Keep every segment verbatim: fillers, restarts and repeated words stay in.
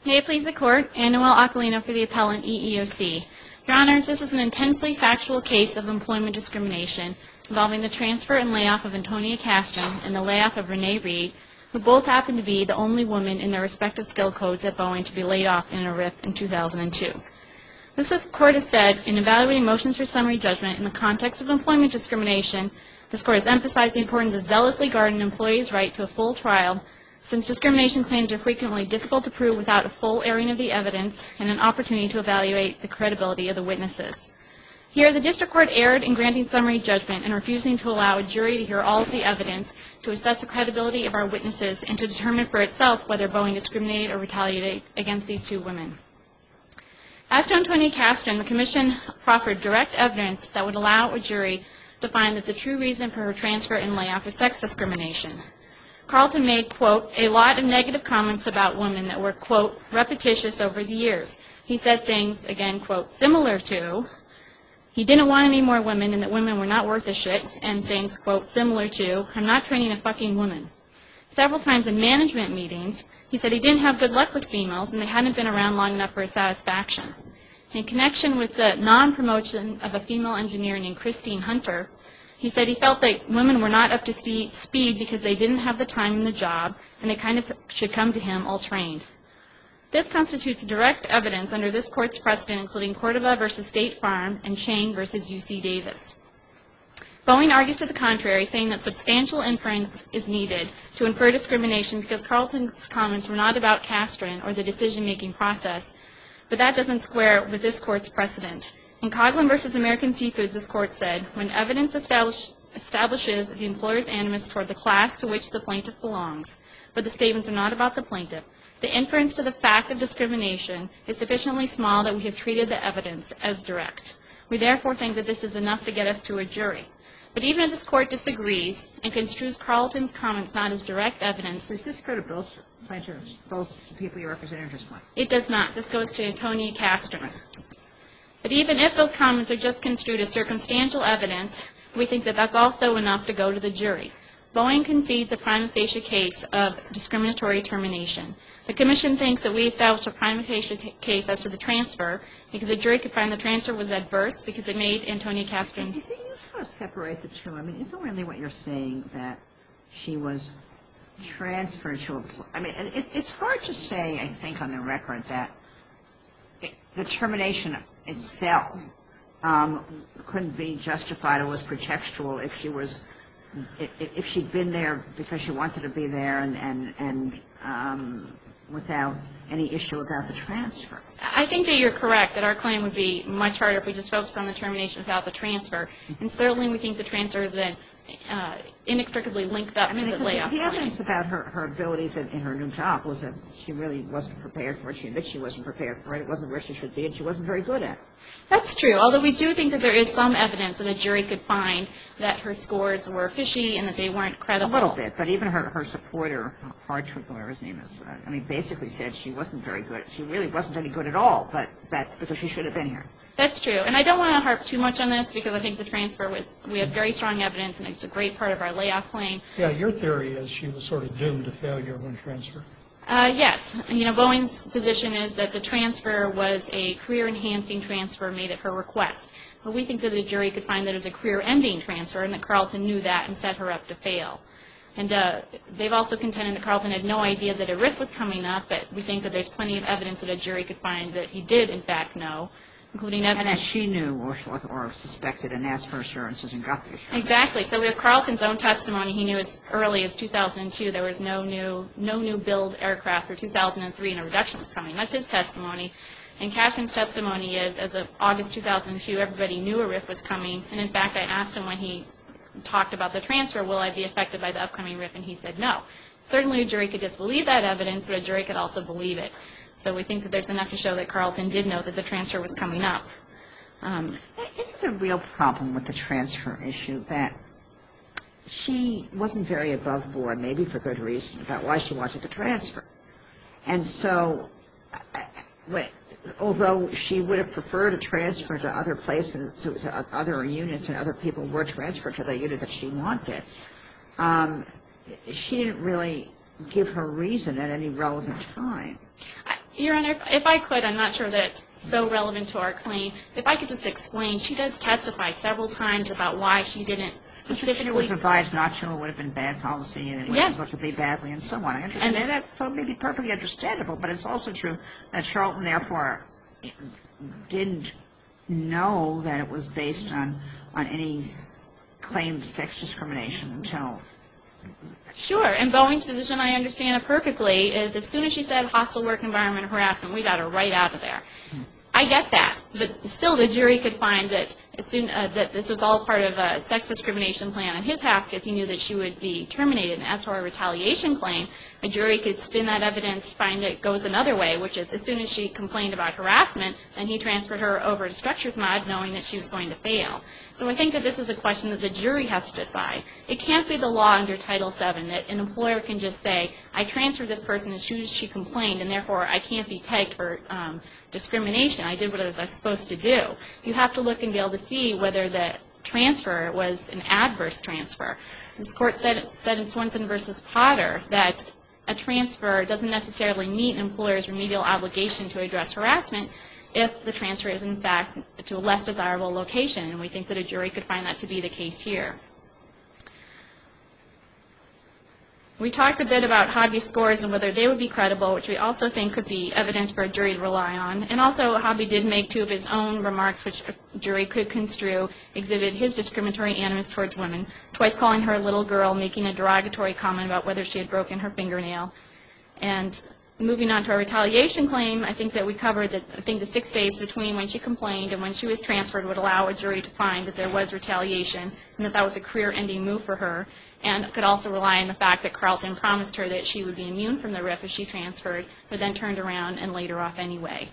May it please the Court, Anna Aquilino for the appellant E E O C. Your Honors, this is an intensely factual case of employment discrimination involving the transfer and layoff of Antonia Castron and the layoff of Renee Reed, who both happen to be the only women in their respective skill codes at Boeing to be laid off in a R I F in two thousand two. As this Court has said, in evaluating motions for summary judgment in the context of employment discrimination, this Court has emphasized the importance of zealously guarding an employee's right to a full trial, since discrimination claims are frequently difficult to prove without a full airing of the evidence and an opportunity to evaluate the credibility of the witnesses. Here, the District Court erred in granting summary judgment and refusing to allow a jury to hear all of the evidence to assess the credibility of our witnesses and to determine for itself whether Boeing discriminated or retaliated against these two women. As to Antonia Castron, the Commission proffered direct evidence that would allow a jury to find that the true reason for her transfer and layoff was sex discrimination. Carlton made, quote, a lot of negative comments about women that were, quote, repetitious over the years. He said things, again, quote, similar to, he didn't want any more women and that women were not worth a shit, and things, quote, similar to, I'm not training a fucking woman. Several times in management meetings, he said he didn't have good luck with females and they hadn't been around long enough for his satisfaction. In connection with the non-promotion of a female engineer named Christine Hunter, he said he felt that women were not up to speed because they didn't have the time in the job and they kind of should come to him all trained. This constitutes direct evidence under this Court's precedent, including Cordova versus State Farm and Chang versus U C Davis. Boeing argues to the contrary, saying that substantial inference is needed to infer discrimination because Carlton's comments were not about Castron or the decision-making process, but that doesn't square with this Court's precedent. In Coughlin versus American Seafoods, this Court said, when evidence establish, establishes the employer's animus toward the class to which the plaintiff belongs, but the statements are not about the plaintiff, the inference to the fact of discrimination is sufficiently small that we have treated the evidence as direct. We therefore think that this is enough to get us to a jury. But even if this Court disagrees and construes Carlton's comments not as direct evidence... Does this go to both plaintiffs, both the people you represent, or just one? It does not. This goes to Antonia Castron. But even if those comments are just construed as circumstantial evidence, we think that that's also enough to go to the jury. Boeing concedes a prima facie case of discriminatory termination. The Commission thinks that we established a prima facie case as to the transfer because the jury could find the transfer was adverse because it made Antonia Castron... Is it useful to separate the two? I mean, isn't really what you're saying that she was transferred to a... I mean, it, it's hard to say, I think, on the record that it, the termination itself um, couldn't be justified or was pretextual if she was... If, if she'd been there because she wanted to be there and, and, and um, without any issue about the transfer. I think that you're correct, that our claim would be much harder if we just focused on the termination without the transfer. And certainly we think the transfer is then uh, inextricably linked up I mean, to the layoff. The, the evidence about her, her abilities in, in her new job was that she really wasn't prepared for it. She admits she wasn't prepared for it. It wasn't where she should be, and she wasn't very good at it. That's true, although we do think that there is some evidence that a jury could find that her scores were fishy and that they weren't credible. A little bit, but even her, her supporter, Hartrick, whatever his name is, uh, I mean, basically said she wasn't very good. She really wasn't any good at all, but that's because she should have been here. That's true, and I don't want to harp too much on this because I think the transfer was, we have very strong evidence and it's a great part of our layoff claim. Yeah, your theory is she was sort of doomed to failure when transferred. Uh, yes. You know, Boeing's position is that the transfer was a career-enhancing transfer made at her request. But we think that the jury could find that it was a career-ending transfer and that Carlton knew that and set her up to fail. And uh, they've also contended that Carlton had no idea that a R I F was coming up, but we think that there's plenty of evidence that a jury could find that he did, in fact, know, including evidence. And that she knew or, or suspected and asked for assurances and got the assurances. Exactly. So we have Carlton's own testimony. He knew as early as two thousand two there was no new, no new build aircraft for two thousand three and a reduction was coming. That's his testimony. And Catherine's testimony is, as of August two thousand two, everybody knew a R I F was coming. And in fact, I asked him when he talked about the transfer, will I be affected by the upcoming R I F? And he said no. Certainly a jury could disbelieve that evidence, but a jury could also believe it. So we think that there's enough to show that Carlton did know that the transfer was coming up. Um, Isn't the real problem with the transfer issue that she wasn't very above board, maybe for good reason, about why she wanted to transfer? And so, although she would have preferred a transfer to other places, to, to other units, and other people were transferred to the unit that she wanted, um, she didn't really give her reason at any relevant time. Your Honor, if, if I could, I'm not sure that it's so relevant to our claim. If I could just explain, she does testify several times about why she didn't specifically. She was advised not to, it would have been bad policy, and it would Yes. have supposed to be badly, and so on. And, And- and that's so maybe perfectly understandable, but it's also true that Charlton, therefore, didn't know that it was based on, on any claimed sex discrimination until. Sure, and Boeing's position, I understand it perfectly, is as soon as she said hostile work environment harassment, we got her right out of there. I get that, but still the jury could find that as soon uh, that this was all part of a sex discrimination plan on his half because he knew that she would be terminated. And as for a retaliation claim, a jury could spin that evidence, find it goes another way, which is as soon as she complained about harassment, then he transferred her over to Structures Mod knowing that she was going to fail. So I think that this is a question that the jury has to decide. It can't be the law under Title seven that an employer can just say, I transferred this person as soon as she complained, and therefore I can't be pegged for um, discrimination. I did what I was supposed to do. You have to look and be able to see whether the transfer was an adverse transfer. This court said, said in Swenson versus Potter that a transfer doesn't necessarily meet an employer's remedial obligation to address harassment if the transfer is in fact to a less desirable location, and we think that a jury could find that to be the case here. We talked a bit about Hobby's scores and whether they would be credible, which we also think could be evidence for a jury to rely on. And also, Hobby did make two of his own remarks, which a jury could construe, exhibited his discriminatory animus towards women, twice calling her a little girl, making a derogatory comment about whether she had broken her fingernail. And moving on to our retaliation claim, I think that we covered that I think the six days between when she complained and when she was transferred would allow a jury to find that there was retaliation and that that was a career-ending move for her, and could also rely on the fact that Carlton promised her that she would be immune from the R I F if she transferred, but then turned around and laid her off anyway.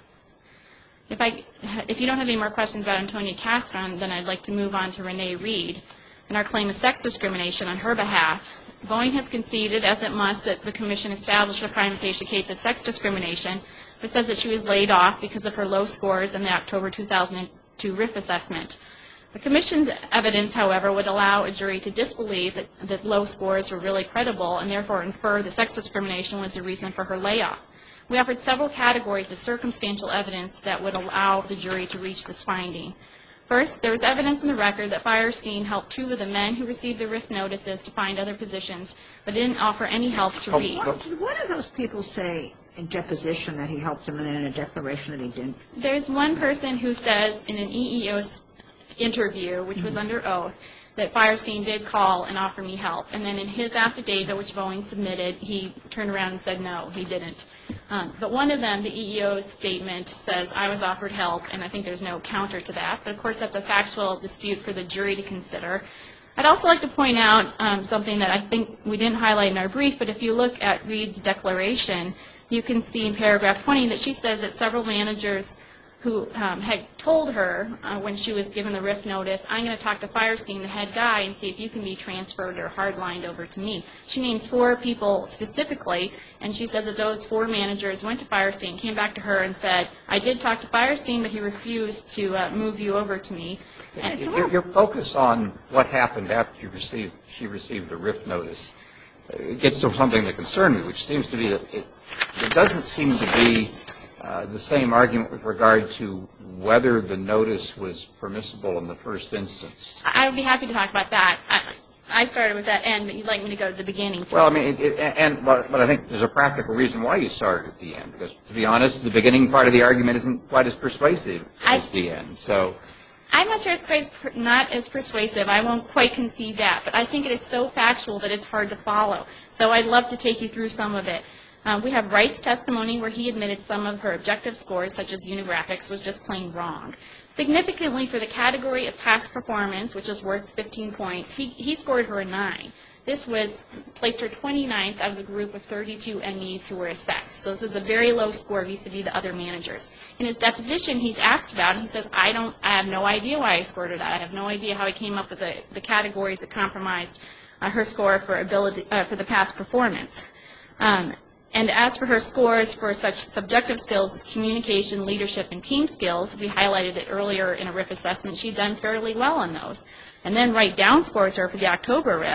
If, I, if you don't have any more questions about Antonia Castron, then I'd like to move on to Renee Reed and our claim of sex discrimination on her behalf. Boeing has conceded, as it must, that the Commission established a prima facie case of sex discrimination, but says that she was laid off because of her low scores in the October two thousand two R I F assessment. The Commission's evidence, however, would allow a jury to disbelieve that, that low scores were really credible and therefore infer the sex discrimination was the reason for her layoff. We offered several categories of circumstantial evidence that would allow the jury to reach this finding. First, there was evidence in the record that Firestein helped two of the men who received the R I F notices to find other positions, but didn't offer any help to Reed. What, what do those people say in deposition that he helped them and then in a declaration that he didn't? There's one person who says in an E E O interview, which was under oath, that Firestein did call and offer me help. And then in his affidavit, which Boeing submitted, he turned around and said no, he didn't. Um, but one of them, the E E O's statement, says I was offered help, and I think there's no counter to that. But of course, that's a factual dispute for the jury to consider. I'd also like to point out um, something that I think we didn't highlight in our brief, but if you look at Reed's declaration, you can see in paragraph twenty that she says that several managers who um, had told her uh, when she was given the R I F notice, I'm going to talk to Firestein, the head guy, and see if you can be transferred or hardlined over to me. She names four people specifically, and she said that those four managers went to Firestein, came back to her and said, I did talk to Firestein, but he refused to uh, move you over to me. And so your, your focus on what happened after you received, she received the R I F notice uh, gets to something that concerned me, which seems to be that it, it doesn't seem to be Uh, the same argument with regard to whether the notice was permissible in the first instance. I would be happy to talk about that. I, I started with that end, but you'd like me to go to the beginning. Well, I mean, it, it, and but, but I think there's a practical reason why you started at the end, because to be honest, the beginning part of the argument isn't quite as persuasive I, as the end. So I'm not sure it's quite not as persuasive. I won't quite concede that, but I think it's so factual that it's hard to follow. So I'd love to take you through some of it. Uh, we have Wright's testimony where he admitted some of her objective scores, such as Unigraphics, was just plain wrong. Significantly, for the category of past performance, which is worth fifteen points, he, he scored her a nine. This was placed her twenty-ninth out of the group of thirty-two M Es who were assessed. So this is a very low score vis-a-vis the other managers. In his deposition, he's asked about it. He says, I don't, I have no idea why I scored her that. I have no idea how he came up with the, the categories that compromised uh, her score for ability uh, for the past performance. Um, And as for her scores for such subjective skills as communication, leadership, and team skills, we highlighted it earlier in a R I F assessment. She'd done fairly well on those. And then Wright down scores her for the October R I F.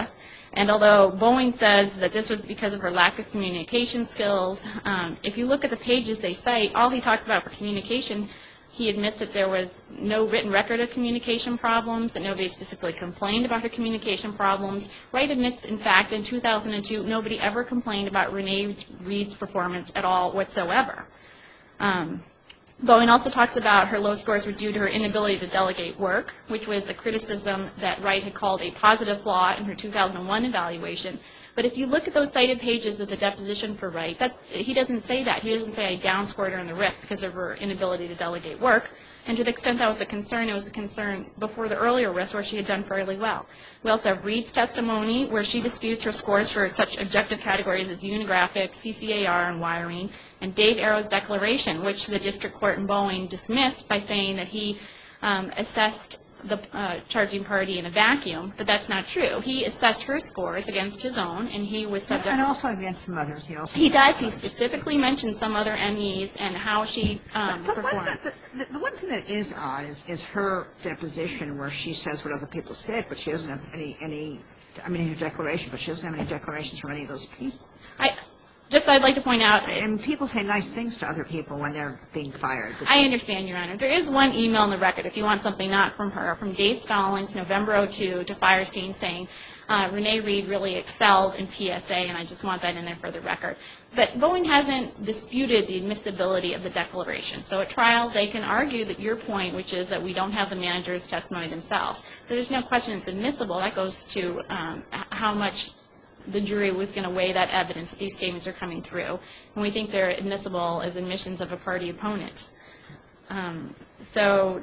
And although Boeing says that this was because of her lack of communication skills, um, if you look at the pages they cite, all he talks about for communication, he admits that there was no written record of communication problems, that nobody specifically complained about her communication problems. Wright admits, in fact, in two thousand two, nobody ever complained about Renee Reed's performance at all whatsoever. Um, Boeing also talks about her low scores were due to her inability to delegate work, which was a criticism that Wright had called a positive flaw in her two thousand one evaluation. But if you look at those cited pages of the deposition for Wright, that, he doesn't say that. He doesn't say I downscored her in the R I F because of her inability to delegate work. And to the extent that was a concern, it was a concern before the earlier R I Fs where she had done fairly well. We also have Reed's testimony where she disputes her scores for such objective categories as Unigraphics, C C A R, and wiring, and Dave Arrow's declaration, which the district court in Boeing dismissed by saying that he um, assessed the uh, charging party in a vacuum, but that's not true. He assessed her scores against his own, and he was subject... And also against some others. He also He does. He specifically mentioned some other M Es and how she um, But performed. one, the, the, the one thing that is odd is, is her deposition where she says what other people said, but she doesn't have any, any I mean, her declaration, but she doesn't have any declarations from any of those people. I just I'd like to point out... And people say nice things to other people when they're being fired. I understand, Your Honor. There is one email in the record, if you want something not from her, from Dave Stallings, November oh two, to Firestein saying, uh, Renee Reed really excelled in P S A, and I just want that in there for the record. But Boeing hasn't disputed the admissibility of the declaration. So at trial, they can argue that your point, which is that we don't have the manager's testimony themselves. But there's no question it's admissible. That goes to um, how much the jury was going to weigh that evidence that these statements are coming through. And we think they're admissible as admissions of a party opponent. Um, so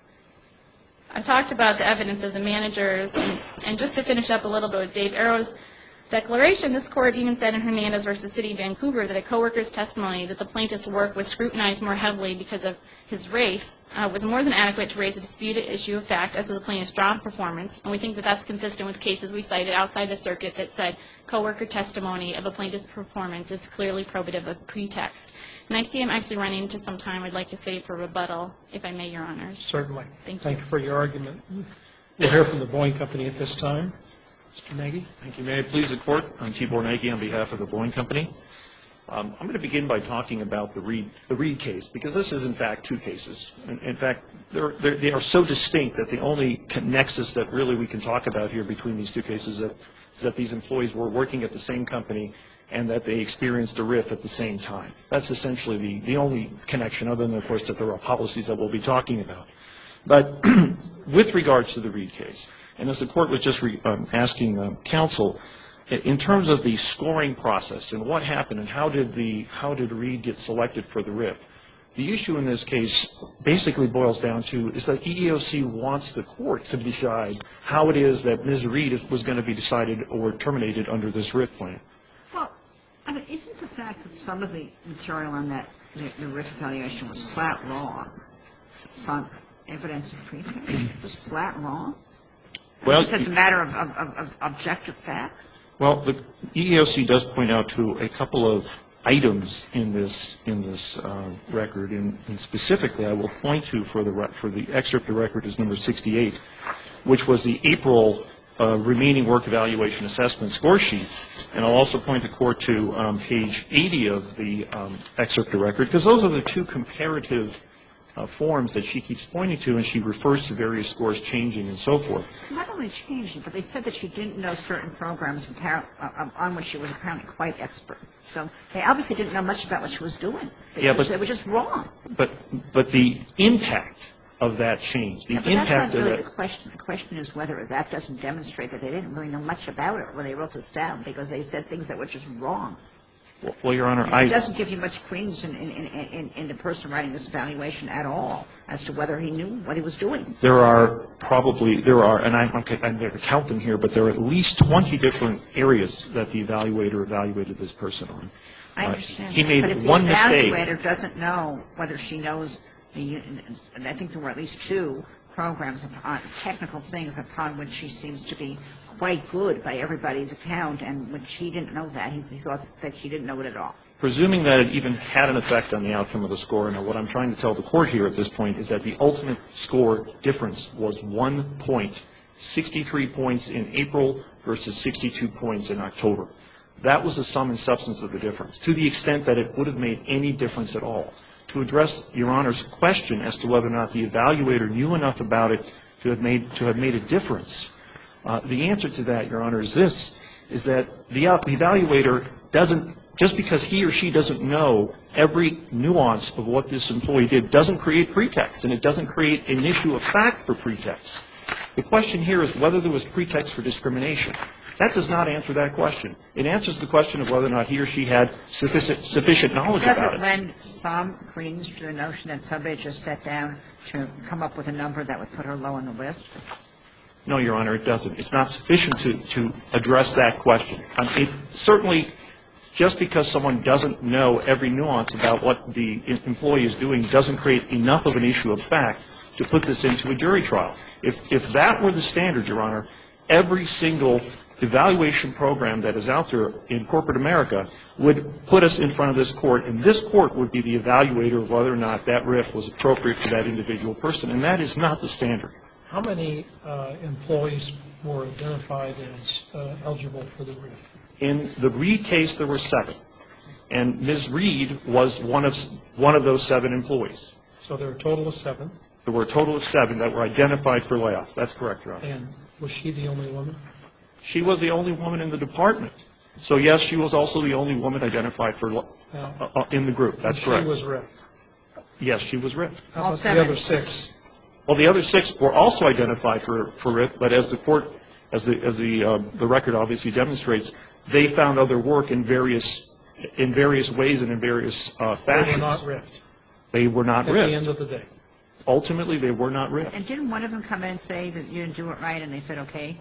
I talked about the evidence of the managers, and, and just to finish up a little bit with Dave Arrow's declaration, this court even said in Hernandez versus City of Vancouver that a co-worker's testimony that the plaintiff's work was scrutinized more heavily because of his race uh, was more than adequate to raise a disputed issue of fact as to the plaintiff's job performance. And we think that that's consistent with cases we cited outside the circuit that said co-worker testimony of a plaintiff's performance is clearly probative of pretext. And I see I'm actually running into some time I'd like to save for rebuttal, if I may, Your Honors. Certainly. Thank you. Thank you for your argument. We'll hear from the Boeing Company at this time. Mister Nagy. Thank you. May I please the court? I'm Tibor Nagy on behalf of the Boeing Company. Um, I'm going to begin by talking about the Reed, the Reed case, because this is, in fact, two cases. In, in fact, they're, they're, they are so distinct that the only nexus that really we can talk about here between these two cases is that, is that these employees were working at the same company and that they experienced a R I F at the same time. That's essentially the, the only connection, other than, of course, that there are policies that we'll be talking about. But with regards to the Reed case, and as the court was just re, um, asking um, counsel, in terms of the scoring process and what happened and how did the how did Reed get selected for the R I F, the issue in this case basically boils down to is that E E O C wants the court to decide how it is that Miz Reed was going to be decided or terminated under this R I F plan. Well, I mean, isn't the fact that some of the material on that the, the R I F evaluation was flat wrong, some evidence of pretext was flat wrong? Well, it's just a matter of, of, of, of objective fact. Well, the E E O C does point out to a couple of items in this in this uh, record, and, and specifically, I will point to for the for the excerpt of the record is number sixty-eight, which was the April uh, remaining work evaluation assessment score sheet, and I'll also point the court to um, page eighty of the um, excerpt of the record, because those are the two comparative Uh, forms that she keeps pointing to, and she refers to various scores changing and so forth. Not only changing, but they said that she didn't know certain programs uh, on which she was apparently quite expert. So they obviously didn't know much about what she was doing. It yeah, was, but they were just wrong. But but the impact of that change, the yeah, but impact that's not of really that. The question. The question is whether that doesn't demonstrate that they didn't really know much about it when they wrote this down, because they said things that were just wrong. Well, Your Honor, it I. It doesn't give you much credence in, in, in, in, in the person writing this evaluation at all as to whether he knew what he was doing. There are probably, there are, and I'm, I'm going to count them here, but there are at least twenty different areas that the evaluator evaluated this person on. I Uh, understand. he made but if one the mistake. evaluator doesn't know whether she knows the, I think there were at least two programs upon technical things upon which she seems to be quite good by everybody's account, and when she didn't know that, he, he thought that she didn't know it at all. Presuming that it even had an effect on the outcome of the score, and what I'm trying to tell the court here at this point is that the ultimate score difference was one point sixty-three points in April versus sixty-two points in October. That was the sum and substance of the difference, to the extent that it would have made any difference at all. To address Your Honor's question as to whether or not the evaluator knew enough about it to have made, to have made a difference, uh, the answer to that, Your Honor, is this, is that the, uh, the evaluator doesn't, just because he or she doesn't know every nuance of what this employee did, doesn't create pretext, and it doesn't create an issue of fact for pretext. The question here is whether there was pretext for discrimination. That does not answer that question. It answers the question of whether or not he or she had sufficient, sufficient knowledge about Doesn't it. lend some credence to the notion that somebody just sat down to come up with a number that would put her low on the list? No, Your Honor, it doesn't. It's not sufficient to, to address that question. Um, it, certainly, just because someone doesn't know every nuance about what the employee is doing doesn't create enough of an issue of fact to put this into a jury trial. If, if that were the standard, Your Honor, every single evaluation program that is out there in corporate America would put us in front of this court, and this court would be the evaluator of whether or not that R I F was appropriate for that individual person, and that is not the standard. How many uh, employees were identified as uh, eligible for the R I F? In the Reed case, there were seven, and Miz Reed was one of one of those seven employees. So there were a total of seven. There were a total of seven that were identified for layoff. That's correct, Your Honor. And was she the only woman? She was the only woman in the department. So, yes, she was also the only woman identified for uh, uh, in the group. That's she correct. She was R I F. Yes, she was R I F. How All about seven. the other six? Well, the other six were also identified for, for R I F, but as the court, as the as the uh, the record obviously demonstrates, they found other work in various in various ways and in various uh, fashions. They were not R I F. They were not At R I F. the end of the day. Ultimately, they were not R I F. And didn't one of them come in and say that you didn't do it right, and they said okay?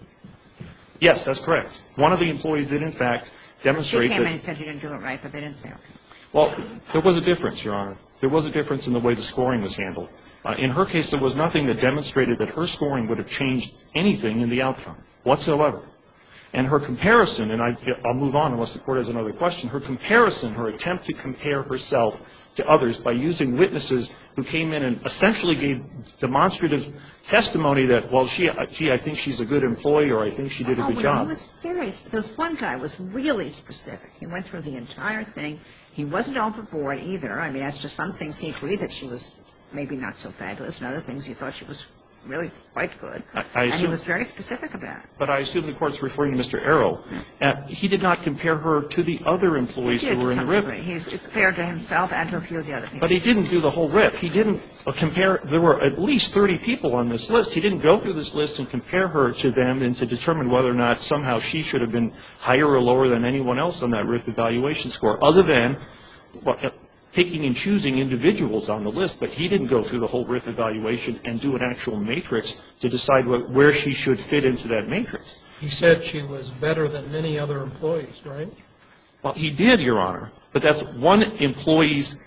Yes, that's correct. One of the employees did, in fact, She demonstrate came in that. and said you didn't do it right, but they didn't say okay. Well, there was a difference, Your Honor. There was a difference in the way the scoring was handled. Uh, in her case, there was nothing that demonstrated that her scoring would have changed anything in the outcome whatsoever. And her comparison, and I, I'll move on unless the Court has another question, her comparison, her attempt to compare herself to others by using witnesses who came in and essentially gave demonstrative testimony that, well, she, gee, I think she's a good employee, or I think she did a Oh, good well, job. he was very, this one guy was really specific. He went through the entire thing. He wasn't overboard either. I mean, as to some things he agreed that she was maybe not so fabulous, and other things he thought she was really quite good. I, I and he assume, was very specific about it. but I assume the Court's referring to Mister Arrow. Uh, he did not compare her to the other employees He who did were in the to R I some F. degree. He compared to himself and to a few of the other people. But he didn't do the whole R I F. He didn't uh, compare. There were at least thirty people on this list. He didn't go through this list and compare her to them and to determine whether or not somehow she should have been higher or lower than anyone else on that R I F evaluation score, other than well, uh, picking and choosing individuals on the list. But he didn't go through the whole R I F evaluation and do an actual matrix to decide what, where she should fit into that matrix. He said she was better than many other employees, right? Well, he did, Your Honor, but that's one employee's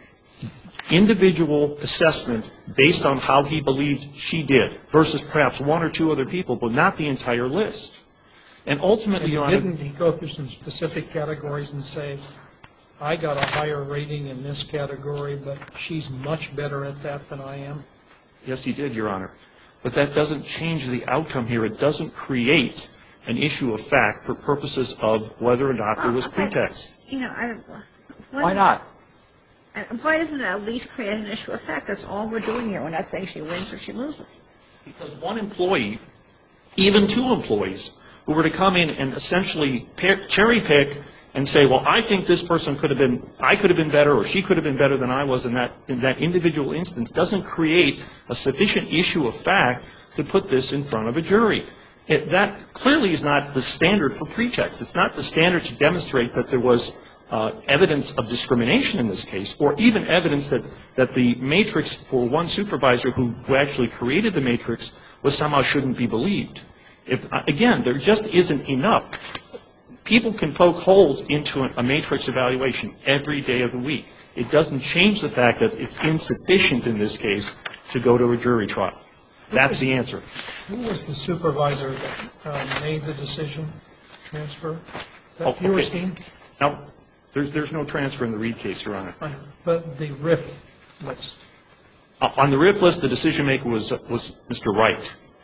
individual assessment based on how he believed she did versus perhaps one or two other people, but not the entire list. And ultimately, And Your Honor, didn't he go through some specific categories and say, I got a higher rating in this category, but she's much better at that than I am? yes, he did, Your Honor. But that doesn't change the outcome here. It doesn't create an issue of fact for purposes of whether or not there was Oh, okay. pretext. You know, I, Why not? Uh, Why doesn't it at least create an issue of fact? That's all we're doing here. We're not saying she wins or she loses. Because one employee, even two employees, who were to come in and essentially cherry pick and say, well, I think this person could have been, I could have been better, or she could have been better than I was in that, in that individual instance, doesn't create a sufficient issue of fact to put this in front of a jury. It, that clearly is not the standard for pretext. It's not the standard to demonstrate that there was uh, evidence of discrimination in this case, or even evidence that, that the matrix for one supervisor who, who actually created the matrix was somehow shouldn't be believed. If, again, there just isn't enough. People can poke holes into a matrix evaluation every day of the week. It doesn't change the fact that it's insufficient in this case to go to a jury trial. That's the answer. Who was the supervisor that uh, made the decision to transfer? Is that Oh, okay. Feuerstein? Now, there's, there's no transfer in the Reed case, Your Honor. Uh, But the R I F list. Uh, on the R I F list, the decision maker was, was Mister Wright.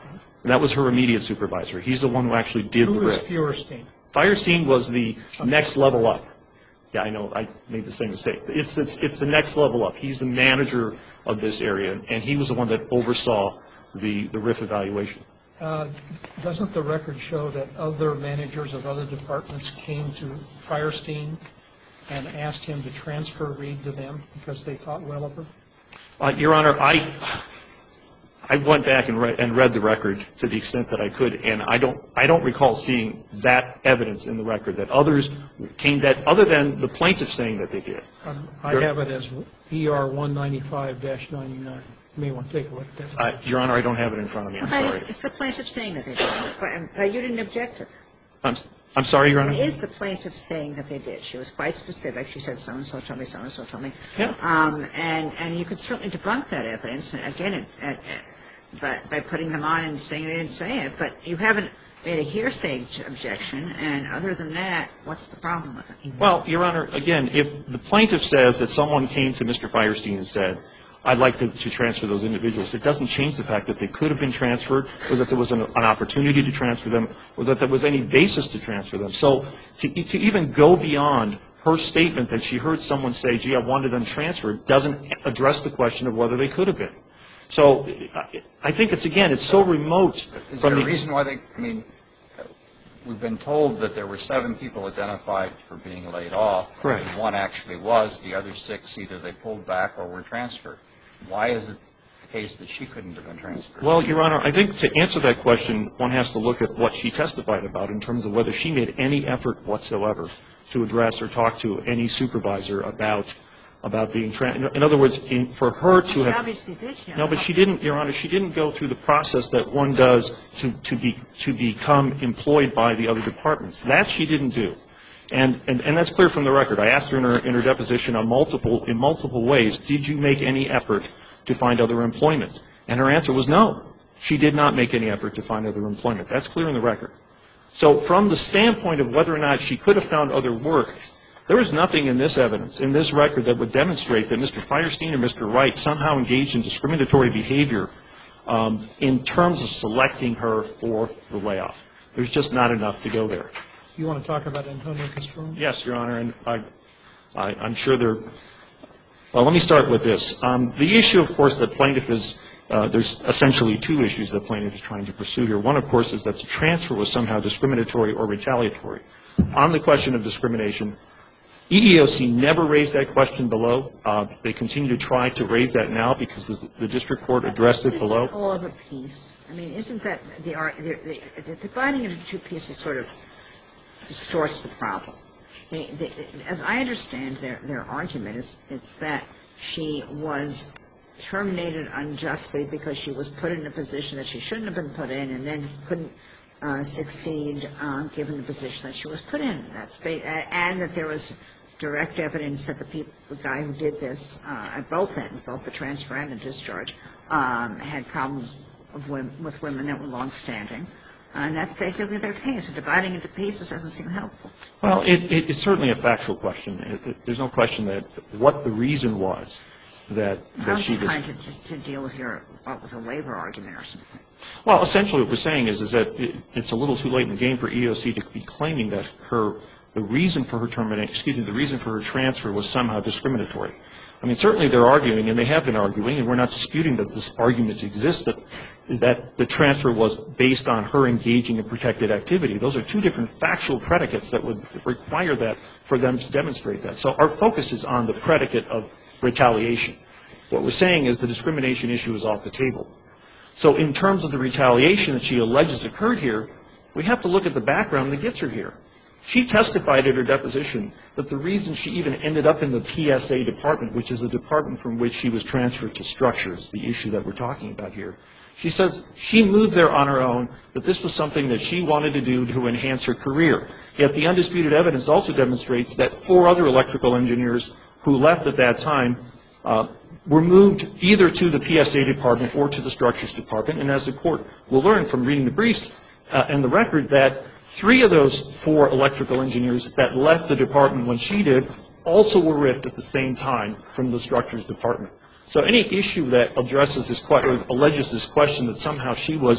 and that was her immediate supervisor. He's the one who actually did the Who is RIF. Feuerstein? Firestein was the next level up. Yeah, I know, I made the same mistake. It's, it's, it's the next level up. He's the manager of this area, and he was the one that oversaw the, the RIF evaluation. Uh, Doesn't the record show that other managers of other departments came to Firestein and asked him to transfer Reed to them because they thought well of her? Uh, Your Honor, I, I went back and read, and read the record to the extent that I could, and I don't, I don't recall seeing that evidence in the record, that others came, that, other than the plaintiff saying that they did. Um, I have it as E R one ninety-five dash ninety-nine. You may want to take a look at that. Uh, Your Honor, I don't have it in front of me, I'm But sorry. it's, it's the plaintiff saying that they did, but, but you didn't object to it. I'm, I'm sorry, Your It Honor? is the plaintiff saying that they did. She was quite specific. She said, so-and-so told me, so-and-so told me. Yeah. Um, and, and you could certainly debunk that evidence, and again, it, it, it, by, by putting them on and saying they didn't say it, but you haven't made a hearsay objection, and other than that, what's the problem with it? Well, Your Honor, again, if the plaintiff says that someone came to Mister Firestein and said, I'd like to, to transfer those individuals, it doesn't change the fact that they could have been transferred, or that there was an, an opportunity to transfer them, or that there was any basis to transfer them. So to, to even go beyond her statement that she heard someone say, gee, I wanted them transferred, doesn't address the question of whether they could have been. So I think it's, again, it's so remote Is from there the... a reason why they, I mean, we've been told that there were seven people identified for being laid off. Correct. And one actually was. The other six, either they pulled back or were transferred. Why is it the case that she couldn't have been transferred? Well, Your Honor, I think to answer that question, one has to look at what she testified about in terms of whether she made any effort whatsoever to address or talk to any supervisor about about being transferred. In other words, in, for her to She have... obviously did. Yeah. No, but she didn't, Your Honor, she didn't go through the process that one does to, to, be, to become employed by the other departments. That she didn't do. And, and, and that's clear from the record. I asked her in her, in her deposition on multiple, in multiple ways, did you make any effort to find other employment? And her answer was no. She did not make any effort to find other employment. That's clear in the record. So from the standpoint of whether or not she could have found other work, there is nothing in this evidence, in this record, that would demonstrate that Mister Firestein or Mister Wright somehow engaged in discriminatory behavior um, in terms of selecting her for the layoff. There's just not enough to go there. You want to talk about Antonio Castron? Yes, Your Honor, and I, I, I'm sure there. Well, let me start with this. Um, the issue, of course, that plaintiff is, uh, there's essentially two issues that plaintiff is trying to pursue here. One, of course, is that the transfer was somehow discriminatory or retaliatory. On the question of discrimination, E E O C never raised that question below. Uh, they continue to try to raise that now because the, the district court addressed it below. Isn't all of a piece? I mean, isn't that the, the, the, the dividing into two pieces sort of distorts the problem? The, the, as I understand their, their argument, is it's that she was terminated unjustly because she was put in a position that she shouldn't have been put in and then couldn't uh, succeed uh, given the position that she was put in. That's ba- and that there was direct evidence that the, people, the guy who did this uh, at both ends, both the transfer and the discharge, um, had problems of women, with women that were longstanding. And that's basically their case. So dividing into pieces doesn't seem helpful. Well, it, it, it's certainly a factual question. It, it, there's no question that what the reason was that, I that was she was. trying to, to deal with your, what was a labor argument or something. Well, essentially what we're saying is, is that it, it's a little too late in the game for E E O C to be claiming that her, the reason for her termination, excuse me, the reason for her transfer was somehow discriminatory. I mean, certainly they're arguing, and they have been arguing, and we're not disputing that this argument exists, that, is that the transfer was based on her engaging in protected activity. Those are two different factual predicates that would require that for them to demonstrate that. So our focus is on the predicate of retaliation. What we're saying is the discrimination issue is off the table. So in terms of the retaliation that she alleges occurred here, we have to look at the background that gets her here. She testified at her deposition that the reason she even ended up in the P S A department, which is the department from which she was transferred to structures, the issue that we're talking about here, she says she moved there on her own, that this was something that she wanted to do to enhance her career. Yet the undisputed evidence also demonstrates that four other electrical engineers who left at that time uh, were moved either to the P S A department or to the structures department. And as the court will learn from reading the briefs uh, and the record, that three of those four electrical engineers that left the department when she did also were ripped at the same time from the structures department. So any issue that addresses this question, or alleges this question that somehow she was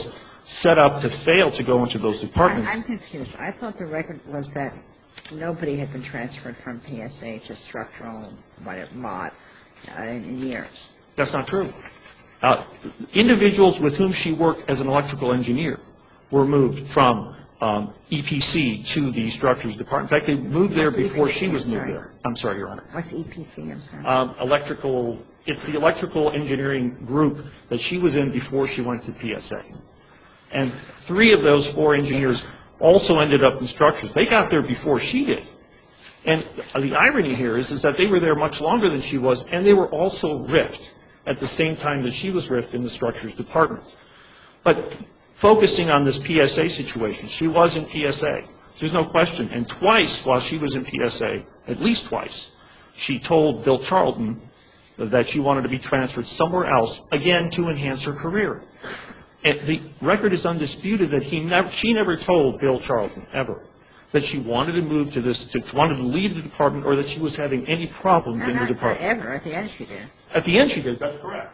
set up to fail to go into those departments. I'm confused. I thought the record was that nobody had been transferred from P S A to structural mod uh, in years. That's not true. Uh, individuals with whom she worked as an electrical engineer were moved from um, E P C to the structures department. In fact, they moved there before she was moved there. I'm sorry, Your Honor. What's E P C? I'm sorry. Um, electrical, it's the electrical engineering group that she was in before she went to P S A. And three of those four engineers also ended up in structures. They got there before she did. And the irony here is, is that they were there much longer than she was, and they were also riffed at the same time that she was riffed in the structures department. But focusing on this P S A situation, she was in P S A. There's no question. And twice while she was in P S A, at least twice, she told Bill Charlton that she wanted to be transferred somewhere else, again, to enhance her career. And the record is undisputed that he never, she never told Bill Charlton, ever, that she wanted to move to this, to, wanted to leave the department, or that she was having any problems no, in the not, department. Not ever. At the end she did. At the end she did. That's correct.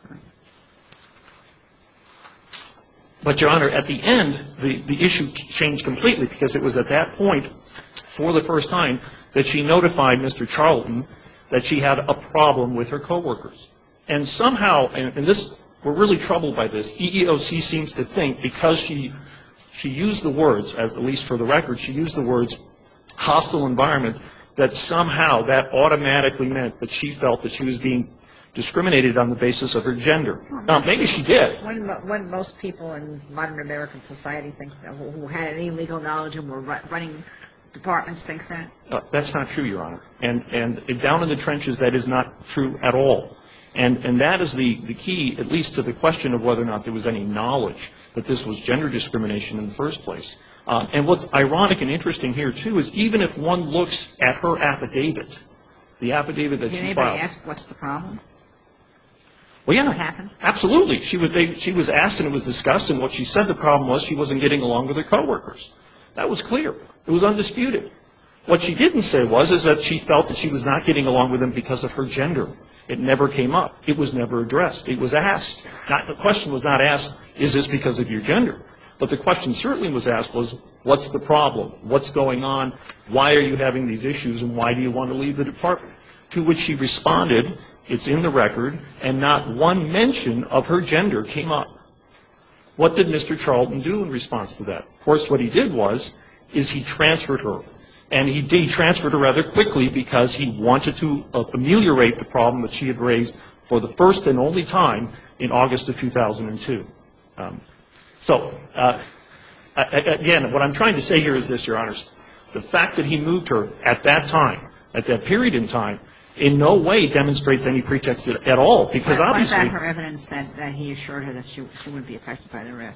But, Your Honor, at the end, the, the issue changed completely, because it was at that point, for the first time, that she notified Mister Charlton that she had a problem with her coworkers. And somehow, and, and this, we're really troubled by this, E E O C seems to think, because she she used the words, as at least for the record, she used the words hostile environment, that somehow that automatically meant that she felt that she was being discriminated on the basis of her gender. Now, maybe she did. When, when most people in modern American society think that, who, who had any legal knowledge and were ru- running departments think that? Uh, that's not true, Your Honor. And, and down in the trenches, that is not true at all. And, and that is the, the key, at least to the question of whether or not there was any knowledge that this was gender discrimination in the first place. Uh, and what's ironic and interesting here, too, is even if one looks at her affidavit, the affidavit that Did she anybody filed. ask what's the problem? Well, yeah. What happened? Absolutely. She was, they, she was asked and it was discussed, and what she said the problem was she wasn't getting along with her coworkers. That was clear. It was undisputed. What she didn't say was is that she felt that she was not getting along with them because of her gender. It never came up. It was never addressed. It was asked. Not, the question was not asked, is this because of your gender? But the question certainly was asked was, what's the problem? What's going on? Why are you having these issues, and why do you want to leave the department? To which she responded, it's in the record, and not one mention of her gender came up. What did Mister Charlton do in response to that? Of course, what he did was, is he transferred her. And he, he transferred her rather quickly because he wanted to uh, ameliorate the problem that she had raised for the first and only time in August of two thousand two. Um, so, uh, I, again, what I'm trying to say here is this, Your Honors. The fact that he moved her at that time, at that period in time, in no way demonstrates any pretext at, at all, because what, obviously... What about her evidence that, that he assured her that she, she wouldn't be affected by the rift?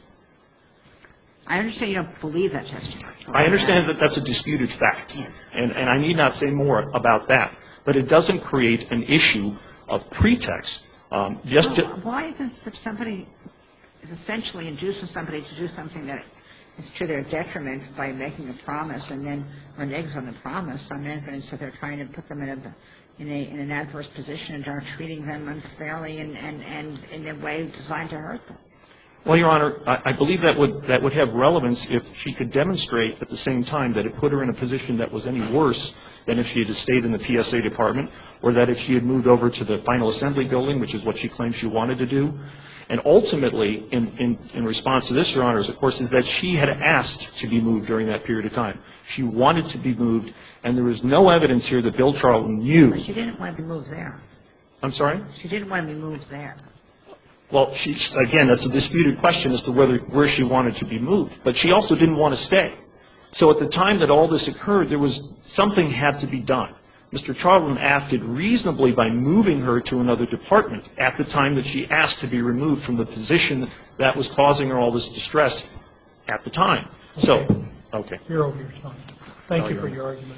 I understand you don't believe that testimony. I understand that that's a disputed fact, yes. and, and I need not say more about that. But it doesn't create an issue of pretext. Um, just well, why isn't if somebody is essentially inducing somebody to do something that is to their detriment by making a promise and then reneges on the promise on evidence that they're trying to put them in a in a in an adverse position and are treating them unfairly and, and, and in a way designed to hurt them? Well, Your Honor, I, I believe that would that would have relevance if she could demonstrate at the same time that it put her in a position that was any worse than if she had stayed in the P S A department, or that if she had moved over to the final assembly building, which is what she claimed she wanted to do. And ultimately, in, in, in response to this, Your Honors, of course, is that she had asked to be moved during that period of time. She wanted to be moved, and there is no evidence here that Bill Charlton knew. But she didn't want to be moved there. I'm sorry? She didn't want to be moved there. Well, she, again, that's a disputed question as to whether where she wanted to be moved. But she also didn't want to stay. So at the time that all this occurred, there was something had to be done. Mister Charlton acted reasonably by moving her to another department at the time that she asked to be removed from the position that was causing her all this distress at the time. So, okay. You're over your time. Thank you for your argument.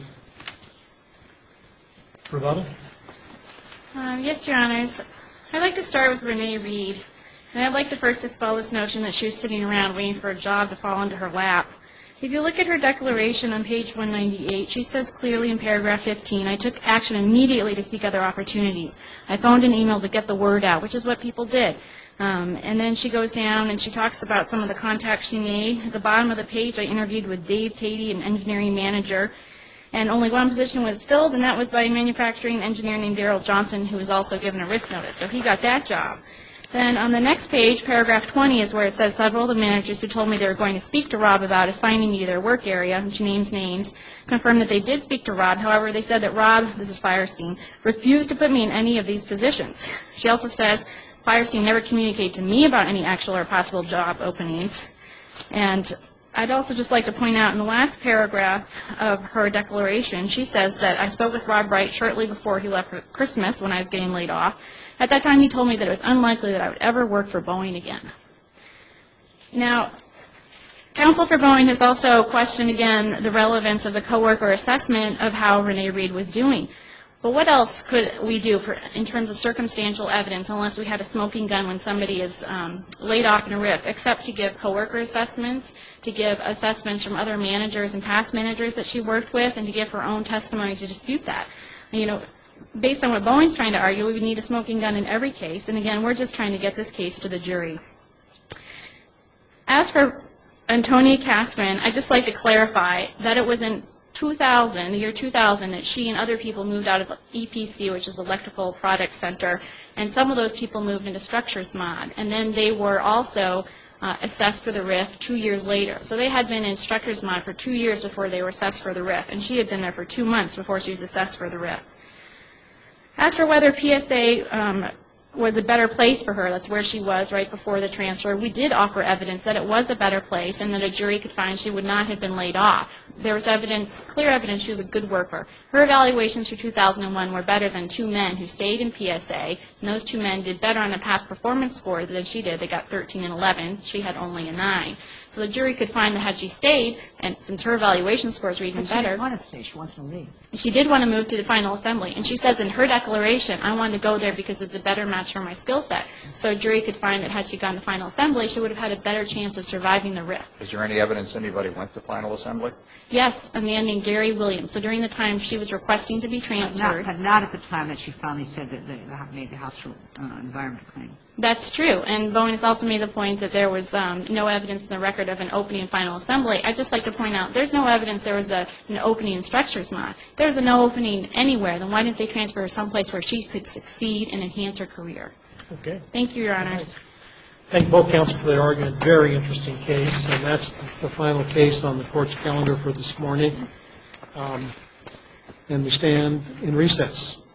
Rebuttal? Um, yes, Your Honors. I'd like to start with Renee Reed, and I'd like to first dispel this notion that she was sitting around waiting for a job to fall into her lap. If you look at her declaration on page one ninety-eight, she says clearly in paragraph fifteen, I took action immediately to seek other opportunities. I phoned an email to get the word out, which is what people did. Um, and then she goes down and she talks about some of the contacts she made. At the bottom of the page, I interviewed with Dave Tatey, an engineering manager, and only one position was filled, and that was by a manufacturing engineer named Daryl Johnson, who was also given a R I F notice. So he got that job. Then on the next page, paragraph twenty, is where it says several of the managers who told me they were going to speak to Rob about assigning me to their work area, and she names names, confirmed that they did speak to Rob. However, they said that Rob, this is Firestein, refused to put me in any of these positions. She also says Firestein never communicated to me about any actual or possible job openings. And I'd also just like to point out in the last paragraph of her declaration, she says that I spoke with Rob Wright shortly before he left for Christmas when I was getting laid off. At that time, he told me that it was unlikely that I would ever work for Boeing again. Now, counsel for Boeing has also questioned again the relevance of the coworker assessment of how Renee Reed was doing. But what else could we do for, in terms of circumstantial evidence, unless we had a smoking gun when somebody is um, laid off in a R I F, except to give coworker assessments, to give assessments from other managers and past managers that she worked with, and to give her own testimony to dispute that. You know, based on what Boeing's trying to argue, we would need a smoking gun in every case. And again, we're just trying to get this case to the jury. As for Antonia Castron, I'd just like to clarify that it was in two thousand, the year two thousand, that she and other people moved out of E P C, which is Electrical Products Center, and some of those people moved into Structures Mod. And then they were also uh, assessed for the R I F two years later. So they had been in Structures Mod for two years before they were assessed for the R I F, and she had been there for two months before she was assessed for the R I F. As for whether P S A um, was a better place for her, that's where she was right before the transfer, we did offer evidence that it was a better place and that a jury could find she would not have been laid off. There was evidence, clear evidence she was a good worker. Her evaluations for two thousand one were better than two men who stayed in P S A, and those two men did better on a past performance score than she did. They got thirteen and eleven. She had only a nine. So the jury could find that had she stayed, and since her evaluation scores were even But she better, didn't want to stay. She wants to leave. she did want to move to the final assembly. And she says in her declaration, I wanted to go there because it's a better match for my skill set. So a jury could find that had she gone to final assembly, she would have had a better chance of surviving the R I F. Is there any evidence anybody went to final assembly? Yes, a man named Gary Williams. So during the time she was requesting to be But transferred. not, but not at the time that she finally said that they made the hostile uh, environment claim. That's true. And Boeing has also made the point that there was um, no evidence in the record of an opening in final assembly. I'd just like to point out there's no evidence there was a, an opening in Structures Mod. There's a no opening anywhere. Then why didn't they transfer her someplace where she could succeed and enhance her career? Okay. Thank you, Your Honors. Thank both counsel for their argument. Very interesting case, and that's the final case on the court's calendar for this morning. Um, and we stand in recess.